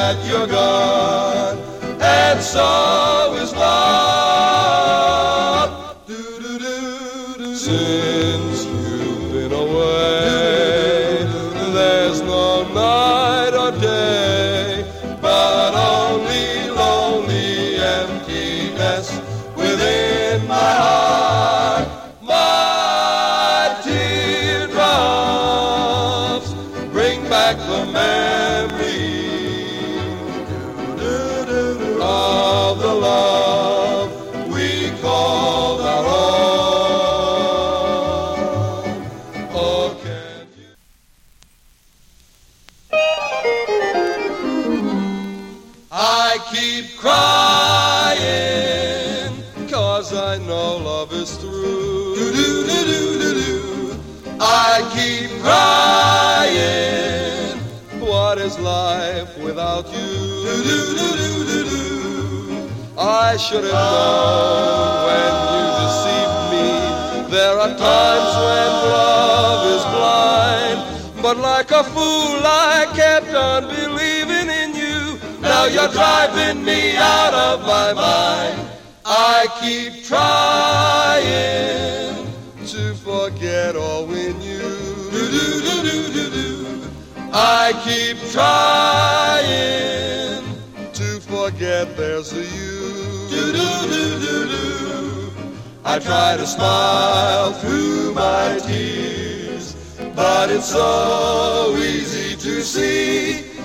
that you're gone, and so is love. Since you've been away, there's no night or day, but only lonely emptiness within my heart. My teardrops bring back the memory of the love we called our own. Oh, can't you? I keep crying 'cause I know love is through. I keep crying. What is life without you? I should have known when you deceived me. There are times when love is blind, but like a fool I kept on believing in you. Now you're driving me out of my mind. I keep trying to forget or win you. I keep trying to forget there's a you. I try to smile through my tears, but it's so easy to see